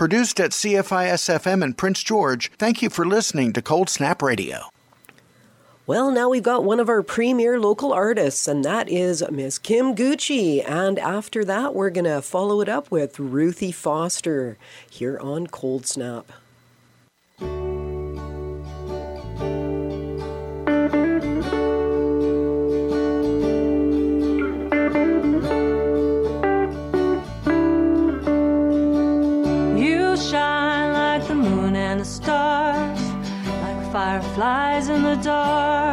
Produced at CFIS-FM in Prince George, thank you for listening to Cold Snap Radio. Well, now we've got one of our premier local artists, and that is Miss Kim Gucci. And after that, we're going to follow it up with Ruthie Foster here on Cold Snap. You shine like the moon and the stars, like fireflies in the dark.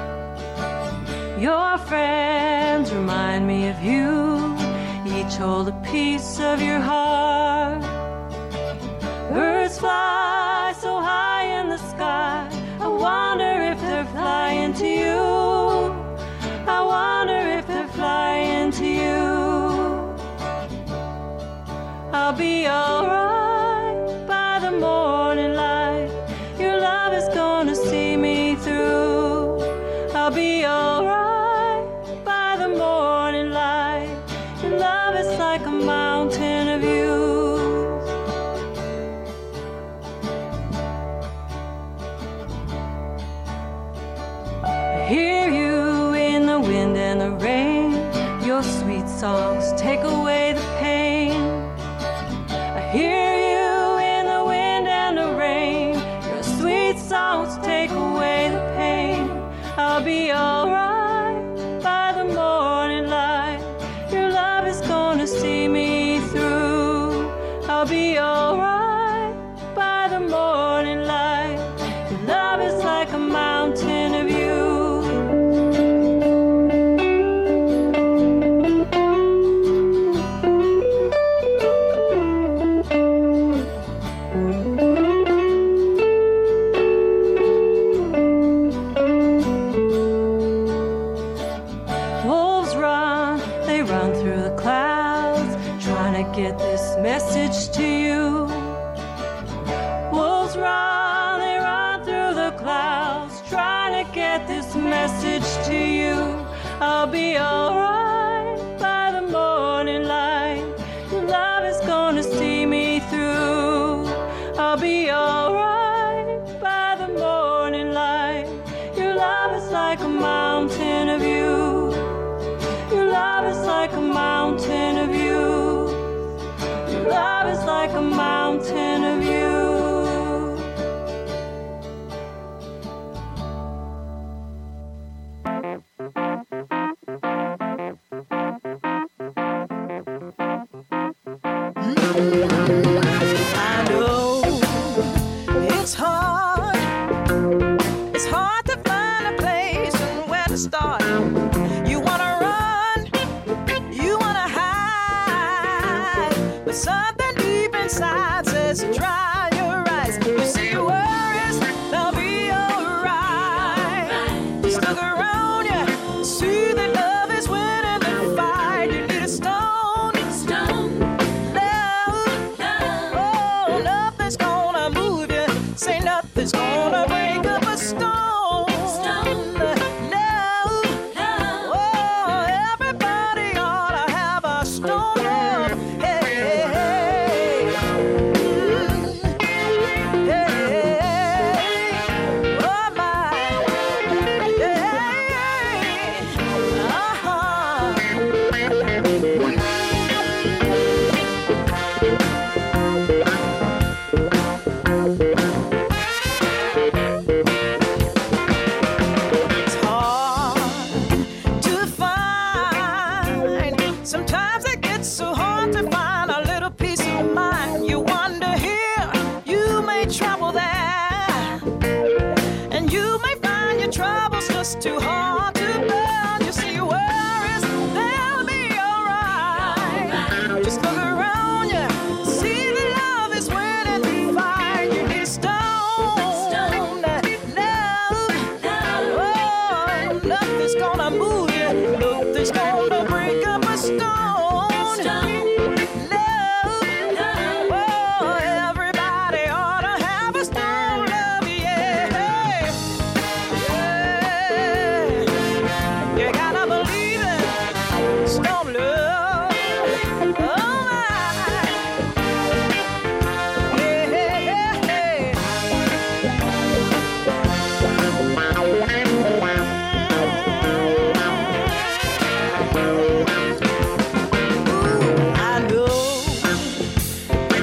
Your friends remind me of you, each hold a piece of your heart. Birds fly so high in the sky, I wonder if they're flying to you. I wonder if they're flying to you. I'll be alright by the morning light. Your love is gonna see me through. I'll be alright by the morning light. Your love is like a mountain of youth. I hear you in the wind and the rain. Your sweet songs take away the pain. I hear you in the wind and the rain. Your sweet songs take away the pain. I'll be alright by the morning light. Your love is gonna see me through. I'll be alright by the morning light. Your love is like a mountain of you. Get this message to you. Wolves run, they run through the clouds, trying to get this message to you. I'll be alright by the morning light. Your love is gonna see me through. I'll be alright by the morning light. Your love is like a mountain of you. Your love is like a mountain of you. Love is like a mountain of you. I know it's hard. It's hard to find a place and where to start. You wanna run, you wanna hide, but something deep inside says dry your eyes. You see your worries, they'll be alright. Just look around you, see that love is winning the fight. You need a stone, love. Oh, nothing's gonna move you. Say nothing's gonna break up a stone.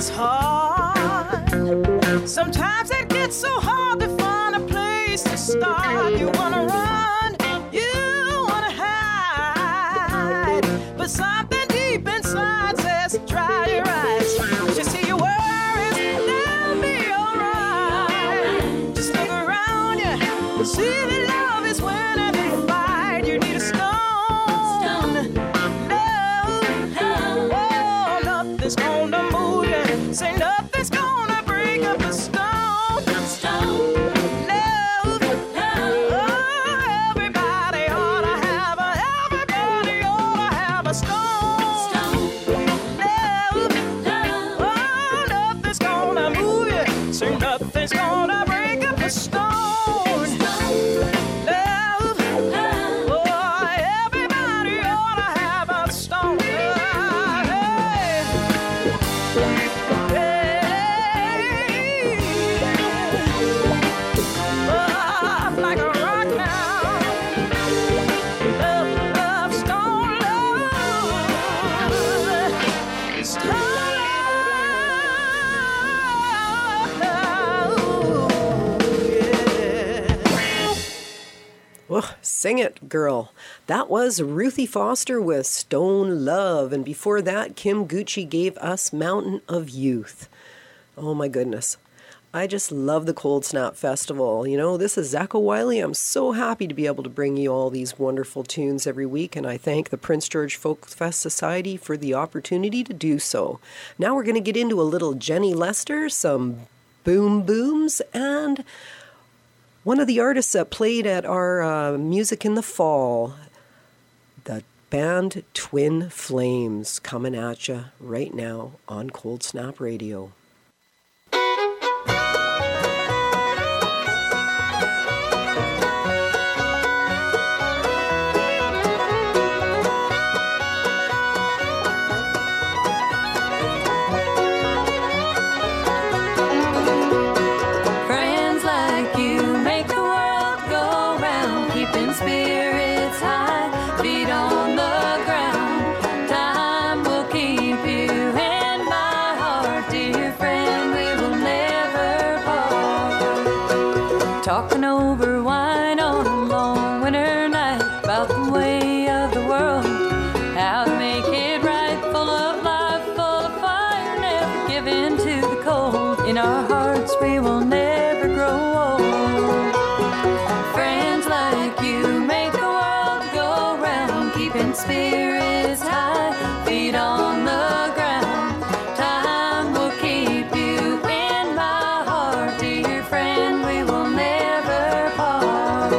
is hard. Sometimes it gets so hard to find a place to start. You wanna run, you wanna hide, but something deep inside says dry your eyes. Just see your worries, they'll be alright. Just look around you, see that love is winning the fight. You need a stone, love, oh, nothing's gonna move you. Say nothing's gonna break up a stone. Love, oh, everybody ought to have a stone. Love, oh, nothing's gonna move you. Say nothing's gonna break up a stone. Love, oh, everybody ought to have a stone. Like a rock now. Love, love, stone love. Stone love. Yeah. Oh, sing it, girl. That was Ruthie Foster with Stone Love. And before that, Kim Gucci gave us Mountain of Youth. Oh my goodness. I just love the Cold Snap Festival. You know, this is Zacho Wiley. I'm so happy to be able to bring you all these wonderful tunes every week, and I thank the Prince George Folk Fest Society for the opportunity to do so. Now we're going to get into a little Jenny Lester, some boom booms, and one of the artists that played at our Music in the Fall, the band Twin Flames, coming at you right now on Cold Snap Radio. Friends like you make the world go round, keeping spirits high, feet on the ground. Time will keep you in my heart, dear friend, we will never part. Talking over wine on a long winter night about the way of the world, how to make it right, full of life, full of fire, never give in to the cold. In our hearts we will never grow old. Friends like you make the world go round, keeping spirits high, feet on the ground. Time will keep you in my heart, dear friend, we will never part.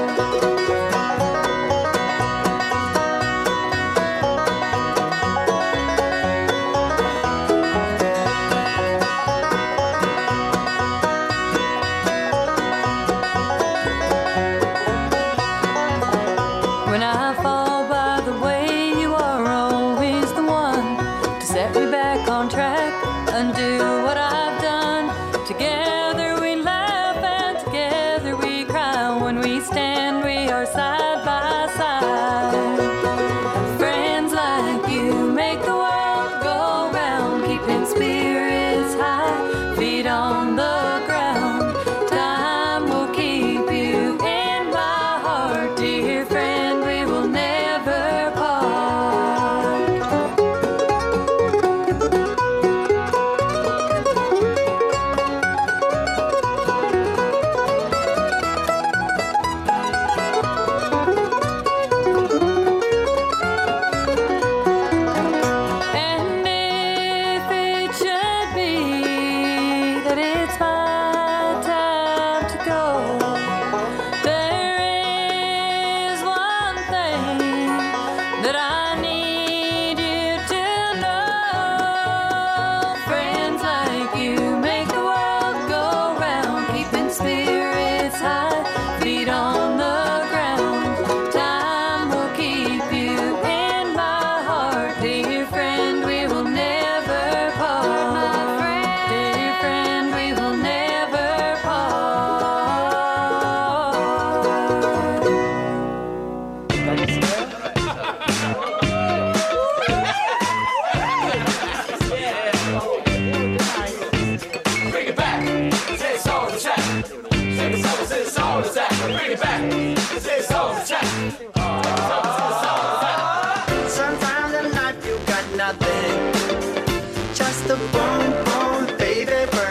When I fall by the way, you are always the one to set me back on track, undo what I've done. Together we laugh and together we cry. When we stand, we are side by side. Friends like you make the world go round, keeping spirits high, feet on the ground. Time will keep you in my heart, dear friend, we will never part.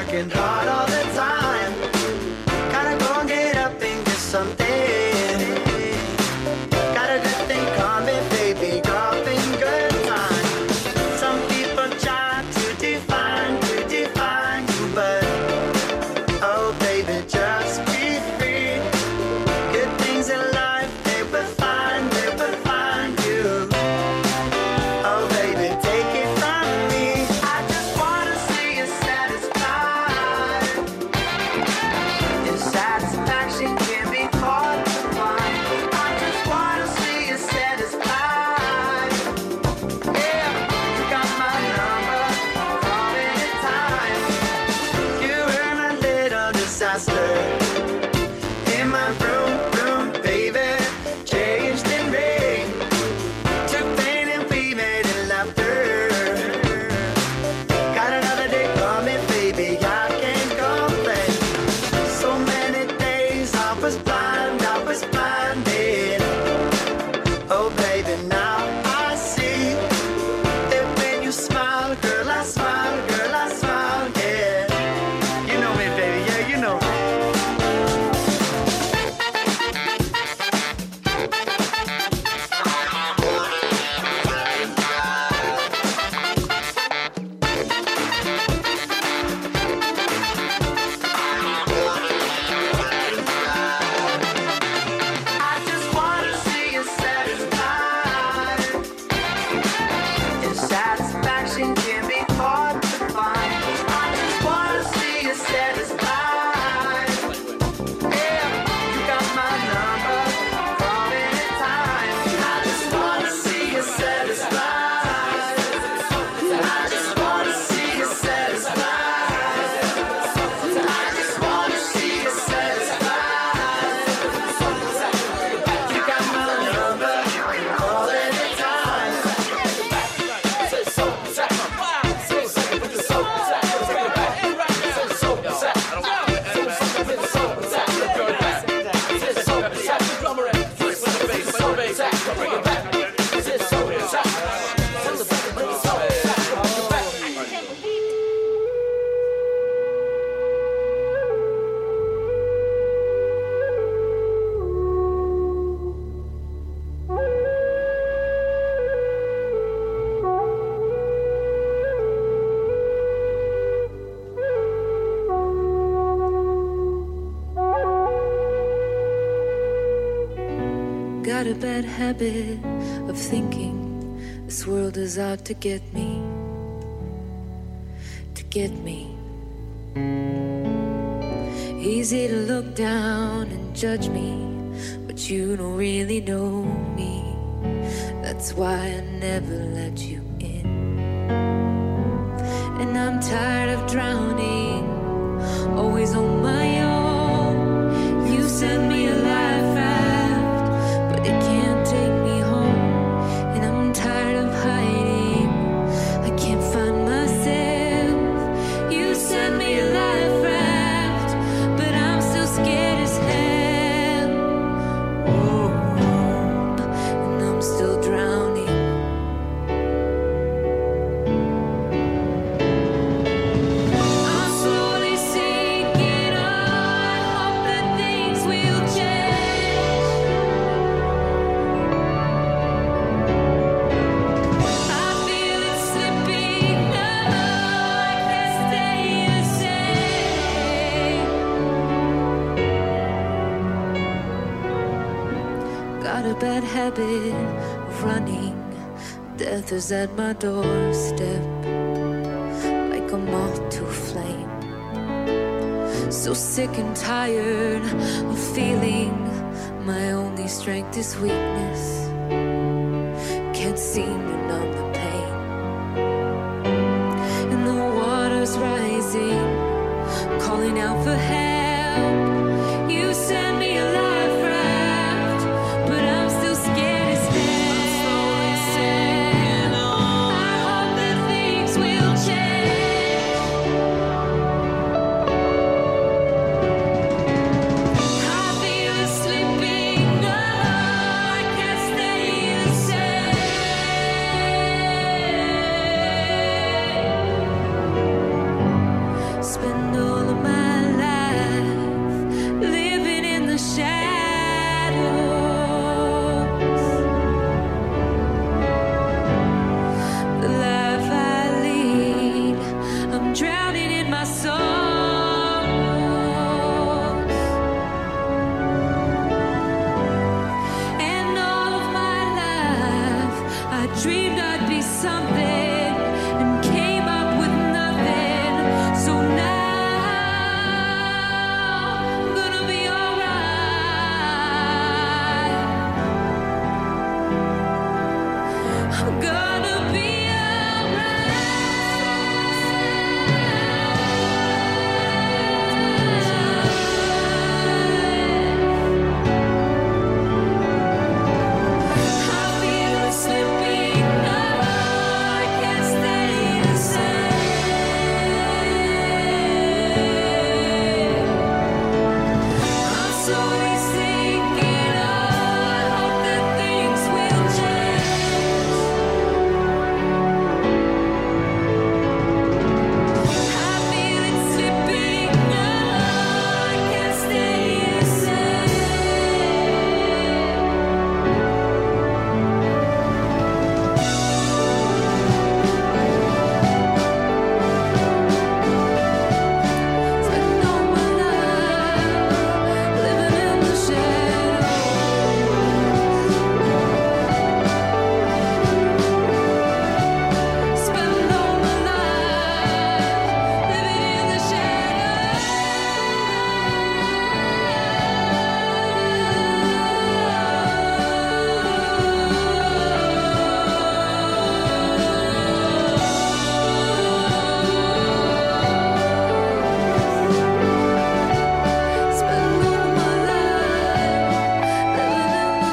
working hard all the time. Gotta go and get up and get something. Got a good thing coming, baby, dropping good time. Some people try to define you, but oh baby, just be free. Good things in life, they will find you. Oh baby, take it from me. I just wanna see you satisfied. And satisfaction can be hard to find. I just wanna see you satisfied. Yeah, you got my number, call anytime. You were my little disaster in my room, baby. Changed in rain, took pain and we made it laughter. Got another day coming, baby, I can't complain. So many days I was blinded. Oh baby, now I see that when you smile, girl, I smile, yeah. You know me, baby, yeah, you know me. I just wanna see you satisfied. And satisfaction can be hard to find. I just wanna see you satisfied. Yeah, you got my number, call anytime. I just wanna see you satisfied. I just wanna see you satisfied. I just wanna see you satisfied. You got my number, call anytime. Got a bad habit of thinking this world is out to get me, Easy to look down and judge me, but you don't really know me. That's why I never let you in. And I'm tired of drowning, always on my own. You sent me a life raft, but it can't take me home. And I'm tired of hiding, I can't find myself. You sent me a life raft, but I'm still scared as hell. Oh, and I'm still drowning. I'm slowly sinking. I hope that things will change. I feel it slipping. No, I can't stay the same. Got a bad habit of running. Death is at my doorstep, like a moth to a flame. So sick and tired of feeling my only strength is weakness. Can't seem to numb the pain. And the water's rising, calling out for help. You send me a life raft, but I'm still scared as hell. I hope that things will change. I feel it slipping. No, I can't stay the same. spend all of my life living in the shadows. The life I lead, I'm drowning in my sorrows. And all of my life I dreamed I'd be something and came up with nothing. So now I'm gonna be alright. I'm gonna be alright. I feel it slipping. No, I can't stay the same. I'm slowly sinking. I hope that things will change. I feel it slipping. No, I can't stay the same. Spend all my life living in the shadows. Spend all my life living in the shadows. Spend all my life living in the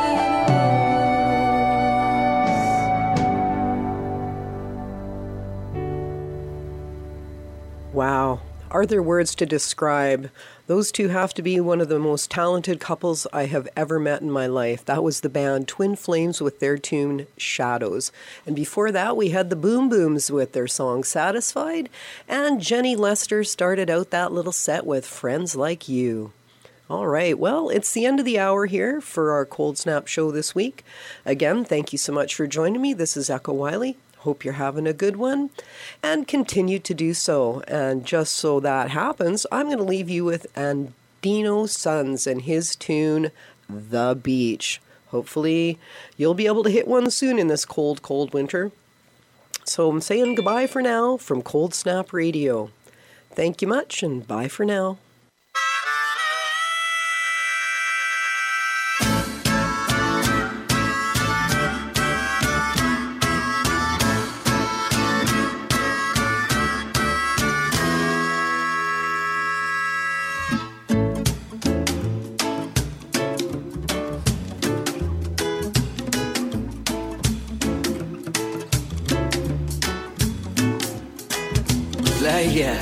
shadows. Wow. Are there words to describe? Those two have to be one of the most talented couples I have ever met in my life. That was the band Twin Flames with their tune Shadows. And before that, we had the Boom Booms with their song Satisfied. And Jenny Lester started out that little set with Friends Like You. All right, well, it's the end of the hour here for our Cold Snap show this week. Again, thank you so much for joining me. This is Echo Wiley. Hope you're having a good one and continue to do so. And just so that happens, I'm going to leave you with Andino Sons and his tune, The Beach. Hopefully you'll be able to hit one soon in this cold, cold winter. So I'm saying goodbye for now from Cold Snap Radio. Thank you much and bye for now. Playa,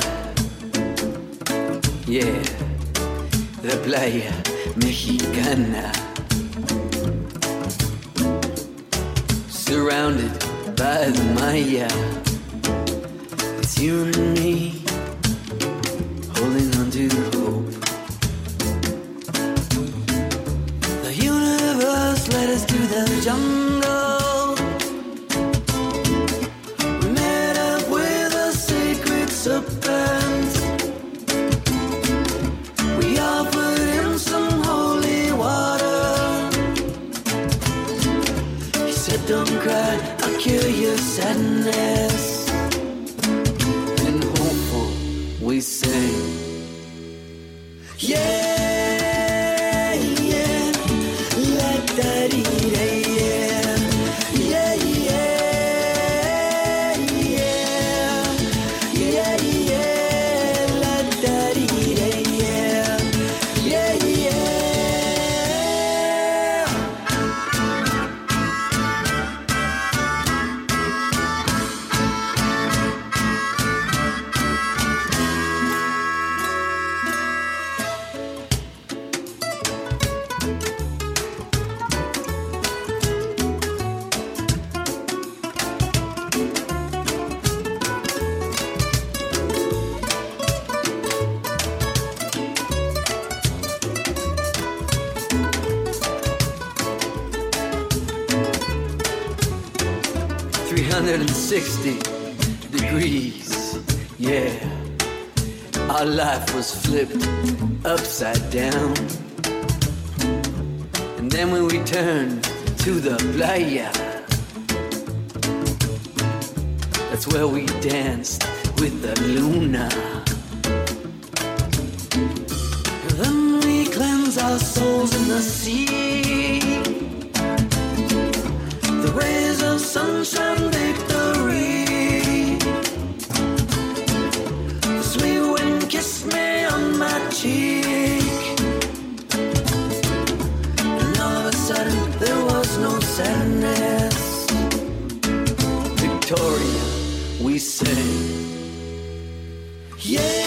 yeah, the playa mexicana, surrounded by the Maya. It's you and me, holding on to hope. The universe led us to the jungle. We met up with a sacred serpent. We offered him some holy water. He said, don't cry, I'll cure your sadness. And hopeful we say, yeah. 360 degrees. Yeah, our life was flipped upside down. And then when we turned to the playa, that's where we danced with the luna. Then we cleanse our souls in the sea. The rays of sunshine victory. The sweet wind kissed me on my cheek. And all of a sudden there was no sadness. Victoria, we sang. Yeah.